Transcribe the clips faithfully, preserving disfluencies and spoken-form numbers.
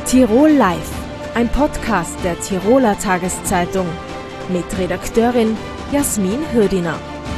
Tirol Live, ein Podcast der Tiroler Tageszeitung mit Redakteurin Jasmin Hödiner.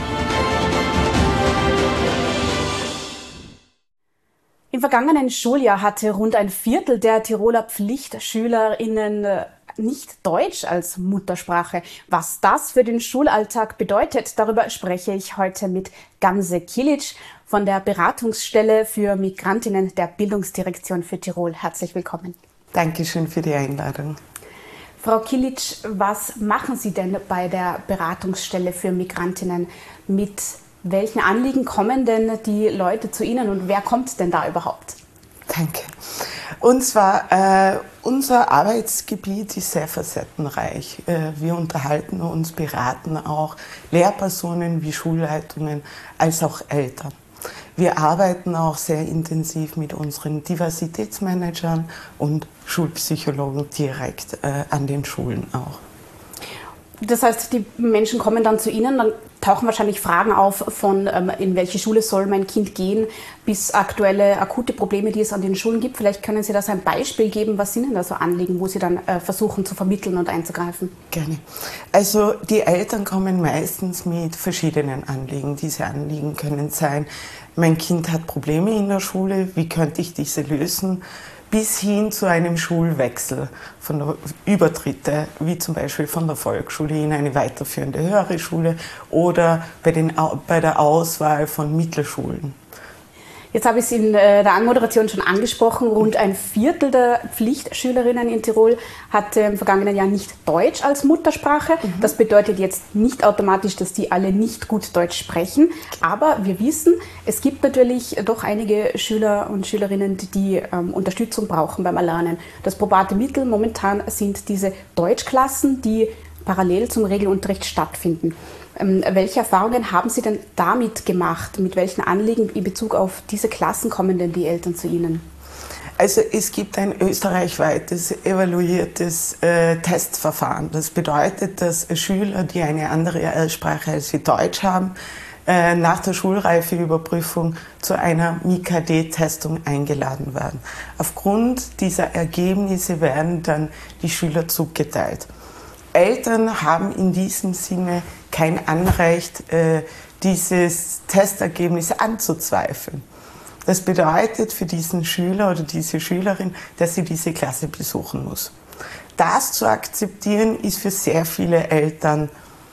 Im vergangenen Schuljahr hatte rund ein Viertel der Tiroler PflichtschülerInnen nicht Deutsch als Muttersprache. Was das für den Schulalltag bedeutet, darüber spreche ich heute mit Gamze Kilic von der Beratungsstelle für Migrantinnen der Bildungsdirektion für Tirol. Herzlich willkommen. Dankeschön für die Einladung. Frau Kilic, was machen Sie denn bei der Beratungsstelle für Migrantinnen? Mit welchen Anliegen kommen denn die Leute zu Ihnen und wer kommt denn da überhaupt? Danke. Und zwar, äh, unser Arbeitsgebiet ist sehr facettenreich. Äh, wir unterhalten uns, beraten auch Lehrpersonen wie Schulleitungen als auch Eltern. Wir arbeiten auch sehr intensiv mit unseren Diversitätsmanagern und Schulpsychologen direkt äh, an den Schulen auch. Das heißt, die Menschen kommen dann zu Ihnen, dann tauchen wahrscheinlich Fragen auf von ähm, in welche Schule soll mein Kind gehen, bis aktuelle akute Probleme, die es an den Schulen gibt. Vielleicht können Sie da so ein Beispiel geben, was sind denn da so Anliegen, wo Sie dann äh, versuchen zu vermitteln und einzugreifen? Gerne. Also die Eltern kommen meistens mit verschiedenen Anliegen. Diese Anliegen können sein, mein Kind hat Probleme in der Schule, wie könnte ich diese lösen? Bis hin zu einem Schulwechsel von der Übertritte, wie zum Beispiel von der Volksschule in eine weiterführende höhere Schule oder bei, den, bei der Auswahl von Mittelschulen. Jetzt habe ich es in der Anmoderation schon angesprochen, rund ein Viertel der Pflichtschülerinnen in Tirol hatte im vergangenen Jahr nicht Deutsch als Muttersprache. Mhm. Das bedeutet jetzt nicht automatisch, dass die alle nicht gut Deutsch sprechen. Aber wir wissen, es gibt natürlich doch einige Schüler und Schülerinnen, die ähm, Unterstützung brauchen beim Erlernen. Das probate Mittel momentan sind diese Deutschklassen, die parallel zum Regelunterricht stattfinden. Ähm, welche Erfahrungen haben Sie denn damit gemacht? Mit welchen Anliegen in Bezug auf diese Klassen kommen denn die Eltern zu Ihnen? Also es gibt ein österreichweites evaluiertes äh, Testverfahren. Das bedeutet, dass Schüler, die eine andere Sprache als sie Deutsch haben, äh, nach der Schulreifeüberprüfung zu einer M I K D-Testung eingeladen werden. Aufgrund dieser Ergebnisse werden dann die Schüler zugeteilt. Eltern haben in diesem Sinne kein Anrecht, äh, dieses Testergebnis anzuzweifeln. Das bedeutet für diesen Schüler oder diese Schülerin, dass sie diese Klasse besuchen muss. Das zu akzeptieren ist für sehr viele Eltern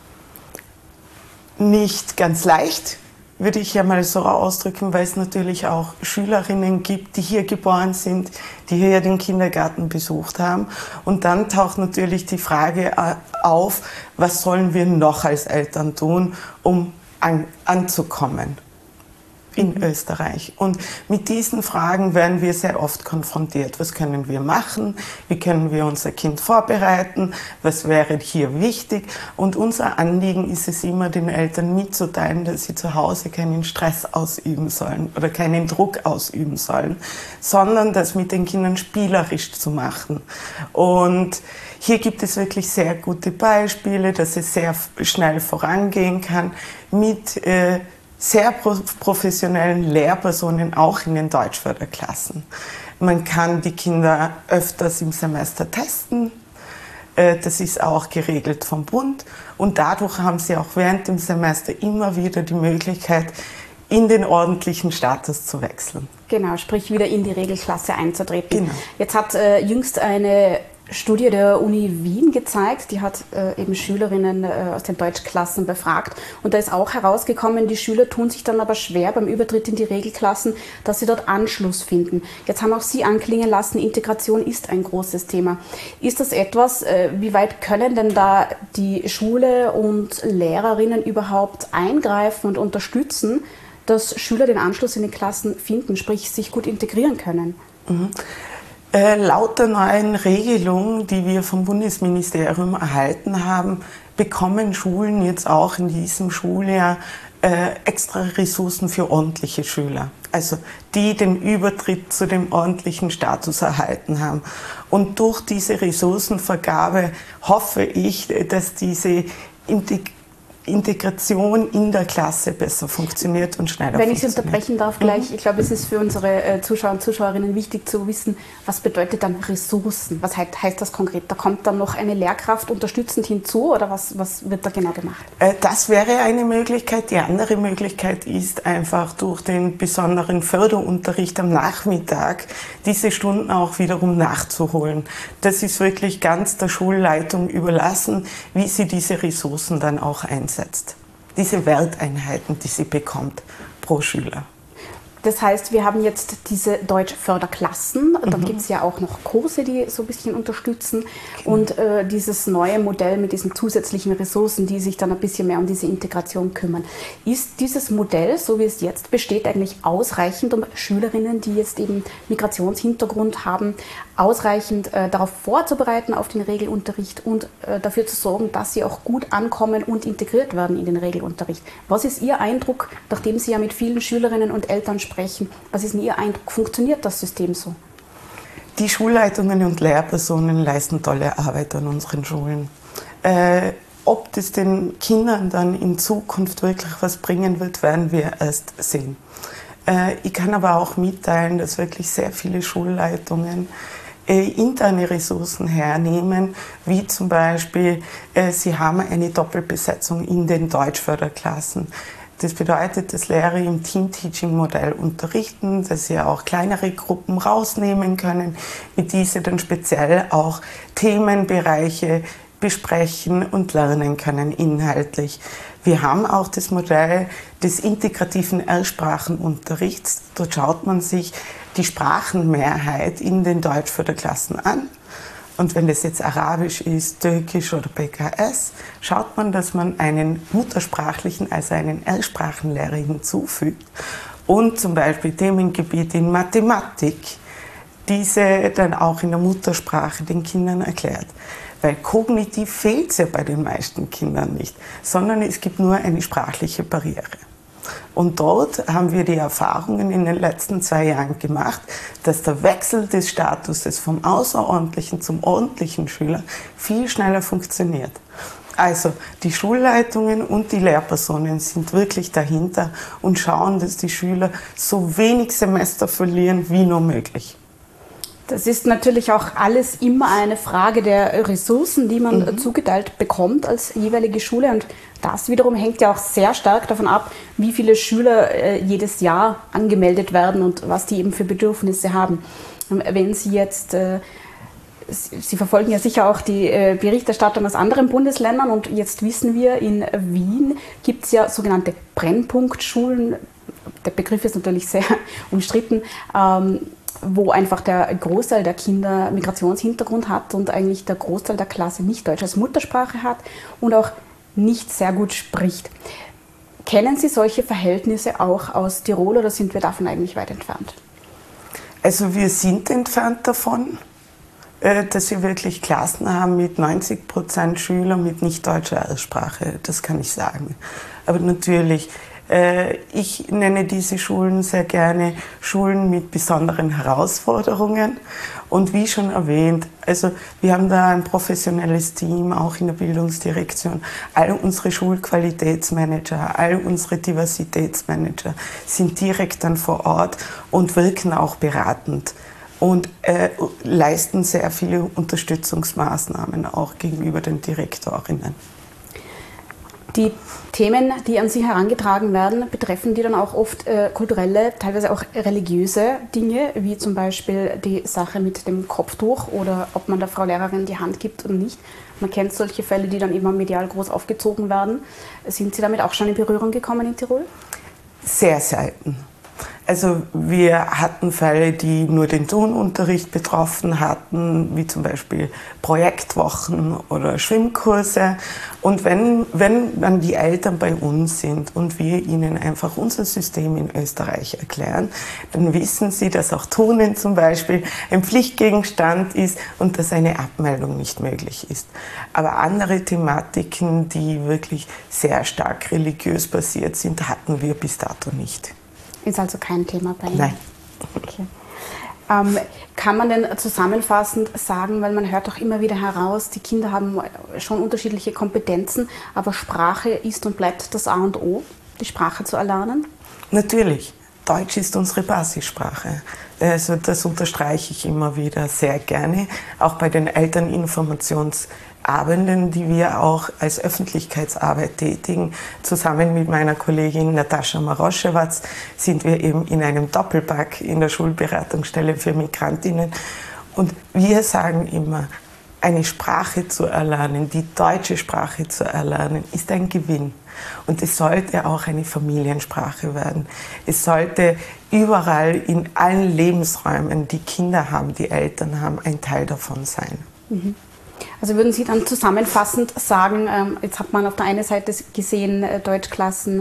nicht ganz leicht, würde ich ja mal so ausdrücken, weil es natürlich auch Schülerinnen gibt, die hier geboren sind, die hier den Kindergarten besucht haben. Und dann taucht natürlich die Frage auf, was sollen wir noch als Eltern tun, um an, anzukommen in mhm. Österreich. Und mit diesen Fragen werden wir sehr oft konfrontiert. Was können wir machen? Wie können wir unser Kind vorbereiten? Was wäre hier wichtig? Und unser Anliegen ist es immer, den Eltern mitzuteilen, dass sie zu Hause keinen Stress ausüben sollen oder keinen Druck ausüben sollen, sondern das mit den Kindern spielerisch zu machen. Und hier gibt es wirklich sehr gute Beispiele, dass es sehr schnell vorangehen kann mit äh, sehr professionellen Lehrpersonen, auch in den Deutschförderklassen. Man kann die Kinder öfters im Semester testen. Das ist auch geregelt vom Bund. Und dadurch haben sie auch während dem Semester immer wieder die Möglichkeit, in den ordentlichen Status zu wechseln. Genau, sprich wieder in die Regelklasse einzutreten. Genau. Jetzt hat äh, jüngst eine Studie der Uni Wien gezeigt, die hat äh, eben Schülerinnen äh, aus den Deutschklassen befragt und da ist auch herausgekommen, die Schüler tun sich dann aber schwer beim Übertritt in die Regelklassen, dass sie dort Anschluss finden. Jetzt haben auch Sie anklingen lassen, Integration ist ein großes Thema. Ist das etwas, äh, wie weit können denn da die Schule und Lehrerinnen überhaupt eingreifen und unterstützen, dass Schüler den Anschluss in den Klassen finden, sprich sich gut integrieren können? Mhm. Äh, laut der neuen Regelung, die wir vom Bundesministerium erhalten haben, bekommen Schulen jetzt auch in diesem Schuljahr äh, extra Ressourcen für ordentliche Schüler, also die den Übertritt zu dem ordentlichen Status erhalten haben. Und durch diese Ressourcenvergabe hoffe ich, dass diese Integration Integration in der Klasse besser funktioniert und schneller Wenn ich funktioniert. Sie unterbrechen darf gleich, mhm. ich glaube, es ist für unsere äh, Zuschauer und Zuschauerinnen wichtig zu wissen, was bedeutet dann Ressourcen? Was heißt, heißt das konkret? Da kommt dann noch eine Lehrkraft unterstützend hinzu oder was, was wird da genau gemacht? Äh, das wäre eine Möglichkeit. Die andere Möglichkeit ist einfach durch den besonderen Förderunterricht am Nachmittag diese Stunden auch wiederum nachzuholen. Das ist wirklich ganz der Schulleitung überlassen, wie sie diese Ressourcen dann auch einsetzt. Diese Werteinheiten, die sie bekommt pro Schüler. Das heißt, wir haben jetzt diese Deutschförderklassen, dann mhm. gibt es ja auch noch Kurse, die so ein bisschen unterstützen genau. und äh, dieses neue Modell mit diesen zusätzlichen Ressourcen, die sich dann ein bisschen mehr um diese Integration kümmern. Ist dieses Modell, so wie es jetzt besteht, eigentlich ausreichend, um Schülerinnen, die jetzt eben Migrationshintergrund haben, ausreichend äh, darauf vorzubereiten auf den Regelunterricht und äh, dafür zu sorgen, dass sie auch gut ankommen und integriert werden in den Regelunterricht? Was ist Ihr Eindruck, nachdem Sie ja mit vielen Schülerinnen und Eltern sprechen? Was ist denn Ihr Eindruck? Funktioniert das System so? Die Schulleitungen und Lehrpersonen leisten tolle Arbeit an unseren Schulen. Äh, ob das den Kindern dann in Zukunft wirklich was bringen wird, werden wir erst sehen. Äh, ich kann aber auch mitteilen, dass wirklich sehr viele Schulleitungen äh, interne Ressourcen hernehmen, wie zum Beispiel, äh, sie haben eine Doppelbesetzung in den Deutschförderklassen. Das bedeutet, dass Lehrer im Team-Teaching-Modell unterrichten, dass sie auch kleinere Gruppen rausnehmen können, mit diese dann speziell auch Themenbereiche besprechen und lernen können inhaltlich. Wir haben auch das Modell des integrativen Erstsprachenunterrichts. Dort schaut man sich die Sprachenmehrheit in den Deutschförderklassen an. Und wenn das jetzt Arabisch ist, Türkisch oder P K S, schaut man, dass man einen muttersprachlichen, also einen Erstsprachenlehrer hinzufügt und zum Beispiel Themengebiete in Mathematik, diese dann auch in der Muttersprache den Kindern erklärt. Weil kognitiv fehlt es ja bei den meisten Kindern nicht, sondern es gibt nur eine sprachliche Barriere. Und dort haben wir die Erfahrungen in den letzten zwei Jahren gemacht, dass der Wechsel des Statuses vom außerordentlichen zum ordentlichen Schüler viel schneller funktioniert. Also die Schulleitungen und die Lehrpersonen sind wirklich dahinter und schauen, dass die Schüler so wenig Semester verlieren wie nur möglich. Das ist natürlich auch alles immer eine Frage der Ressourcen, die man mhm. zugeteilt bekommt als jeweilige Schule. Und das wiederum hängt ja auch sehr stark davon ab, wie viele Schüler äh, jedes Jahr angemeldet werden und was die eben für Bedürfnisse haben. Wenn Sie jetzt, äh, Sie verfolgen ja sicher auch die äh, Berichterstattung aus anderen Bundesländern und jetzt wissen wir, in Wien gibt es ja sogenannte Brennpunktschulen. Der Begriff ist natürlich sehr umstritten. Ähm, wo einfach der Großteil der Kinder Migrationshintergrund hat und eigentlich der Großteil der Klasse nicht Deutsch als Muttersprache hat und auch nicht sehr gut spricht. Kennen Sie solche Verhältnisse auch aus Tirol oder sind wir davon eigentlich weit entfernt? Also wir sind entfernt davon, dass wir wirklich Klassen haben mit neunzig Prozent Schülern mit nicht deutscher Aussprache, das kann ich sagen. Aber natürlich, ich nenne diese Schulen sehr gerne Schulen mit besonderen Herausforderungen. Und wie schon erwähnt, also wir haben da ein professionelles Team, auch in der Bildungsdirektion. All unsere Schulqualitätsmanager, all unsere Diversitätsmanager sind direkt dann vor Ort und wirken auch beratend und äh, leisten sehr viele Unterstützungsmaßnahmen auch gegenüber den Direktorinnen. Die Themen, die an Sie herangetragen werden, betreffen die dann auch oft äh, kulturelle, teilweise auch religiöse Dinge, wie zum Beispiel die Sache mit dem Kopftuch oder ob man der Frau Lehrerin die Hand gibt oder nicht. Man kennt solche Fälle, die dann immer medial groß aufgezogen werden. Sind Sie damit auch schon in Berührung gekommen in Tirol? Sehr selten. Also wir hatten Fälle, die nur den Turnunterricht betroffen hatten, wie zum Beispiel Projektwochen oder Schwimmkurse. Und wenn, wenn dann die Eltern bei uns sind und wir ihnen einfach unser System in Österreich erklären, dann wissen sie, dass auch Turnen zum Beispiel ein Pflichtgegenstand ist und dass eine Abmeldung nicht möglich ist. Aber andere Thematiken, die wirklich sehr stark religiös basiert sind, hatten wir bis dato nicht. Ist also kein Thema bei Ihnen? Nein. Okay. Ähm, kann man denn zusammenfassend sagen, weil man hört auch immer wieder heraus, die Kinder haben schon unterschiedliche Kompetenzen, aber Sprache ist und bleibt das A und O, die Sprache zu erlernen? Natürlich. Deutsch ist unsere Basissprache. Also das unterstreiche ich immer wieder sehr gerne, auch bei den Elterninformationsabenden, die wir auch als Öffentlichkeitsarbeit tätigen. Zusammen mit meiner Kollegin Natascha Maroschewatz sind wir eben in einem Doppelpack in der Schulberatungsstelle für Migrantinnen. Und wir sagen immer, eine Sprache zu erlernen, die deutsche Sprache zu erlernen, ist ein Gewinn. Und es sollte auch eine Familiensprache werden. Es sollte überall in allen Lebensräumen, die Kinder haben, die Eltern haben, ein Teil davon sein. Also würden Sie dann zusammenfassend sagen, jetzt hat man auf der einen Seite gesehen, Deutschklassen,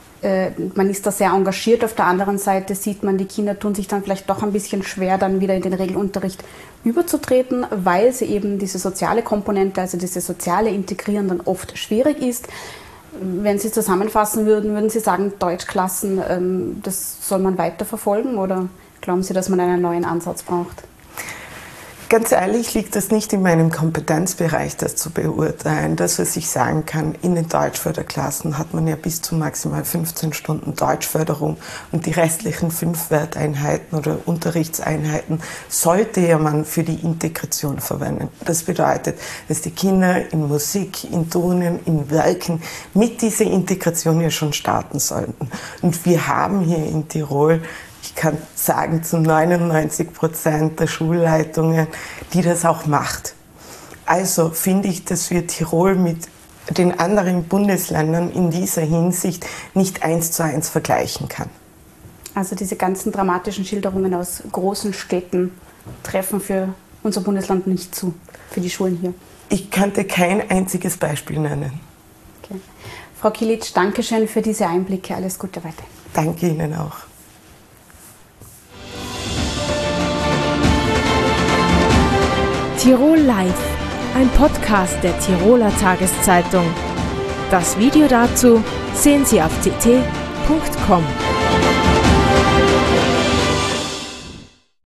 man ist da sehr engagiert, auf der anderen Seite sieht man, die Kinder tun sich dann vielleicht doch ein bisschen schwer, dann wieder in den Regelunterricht überzutreten, weil sie eben diese soziale Komponente, also diese soziale Integrieren dann oft schwierig ist. Wenn Sie zusammenfassen würden, würden Sie sagen, Deutschklassen, das soll man weiter verfolgen oder glauben Sie, dass man einen neuen Ansatz braucht? Ganz ehrlich liegt das nicht in meinem Kompetenzbereich, das zu beurteilen. Das, was ich sagen kann, in den Deutschförderklassen hat man ja bis zu maximal fünfzehn Stunden Deutschförderung und die restlichen fünf Werteinheiten oder Unterrichtseinheiten sollte ja man für die Integration verwenden. Das bedeutet, dass die Kinder in Musik, in Turnen, in Werken mit dieser Integration ja schon starten sollten. Und wir haben hier in Tirol, ich kann sagen, zu neunundneunzig Prozent der Schulleitungen, die das auch macht. Also finde ich, dass wir Tirol mit den anderen Bundesländern in dieser Hinsicht nicht eins zu eins vergleichen kann. Also diese ganzen dramatischen Schilderungen aus großen Städten treffen für unser Bundesland nicht zu, für die Schulen hier? Ich könnte kein einziges Beispiel nennen. Okay. Frau Kilic, danke schön für diese Einblicke. Alles Gute weiter. Danke Ihnen auch. Tirol Live, ein Podcast der Tiroler Tageszeitung. Das Video dazu sehen Sie auf t t punkt com.